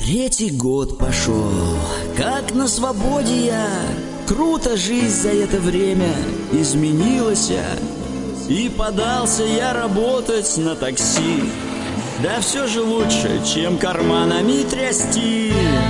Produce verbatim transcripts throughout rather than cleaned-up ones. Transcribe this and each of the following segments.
Третий год пошел, как на свободе я. Круто жизнь за это время изменилась. И подался я работать на такси. Да все же лучше, чем карманами трясти.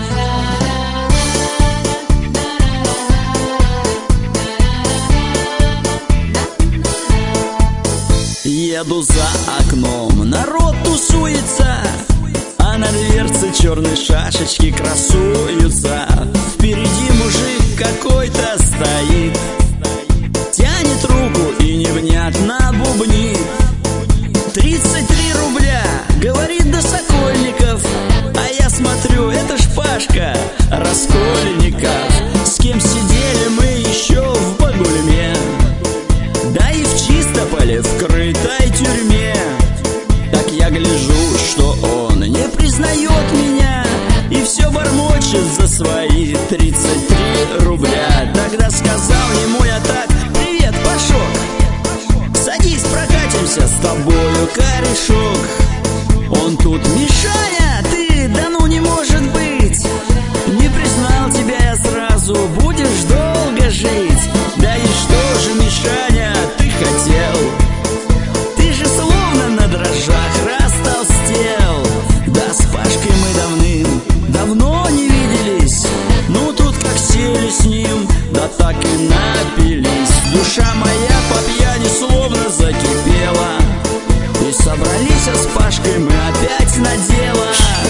Еду за окном, народ тусуется, а на дверце черные шашечки красуются. Впереди мужик какой-то стоит, тянет руку и невнятно бубнит. Тридцать три рубля, говорит, до Сокольников. А я смотрю, это ж Пашка Раскольников. С кем сидели мы еще в Багульме, да и в Чистополе, в крытой тюрьме. Так я гляжу, что он не признает меня и все бормочет за свои тридцать три рубля. Тогда сказал ему я так: привет, Пашок, садись, прокатимся с тобою, корешок. Он тут: Мишаня, ты, да ну не может быть, не признал тебя я сразу, будешь долго жить. Да и что же, Мишаня, ты хотел? Ты же словно на дрожжах растолстел. Да с Пашкой мы давным-давно не виделись. Ну тут как сели с ним, да так и напились. Душа моя по пьяни словно закипела, и собрались а с Пашкой мы опять на дело.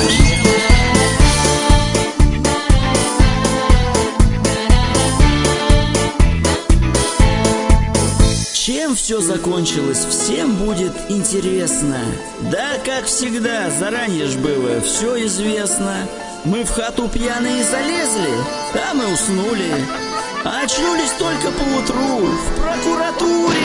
Чем все закончилось, всем будет интересно. Да, как всегда, заранее ж было все известно. Мы в хату пьяные залезли, там и уснули, а очнулись только поутру в прокуратуре.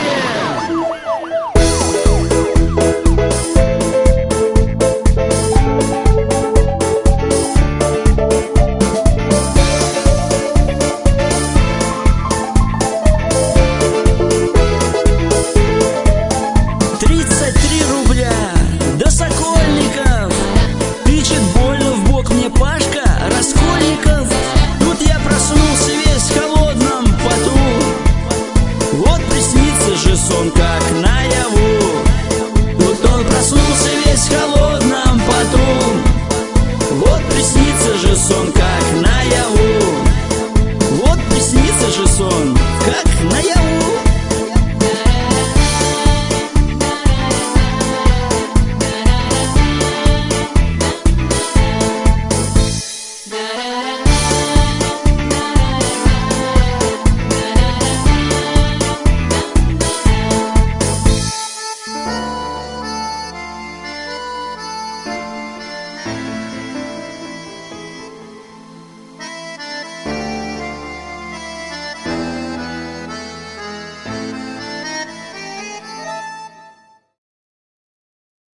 Сон как наяву, тут он проснулся весь в холодном поту. Вот приснится же сон как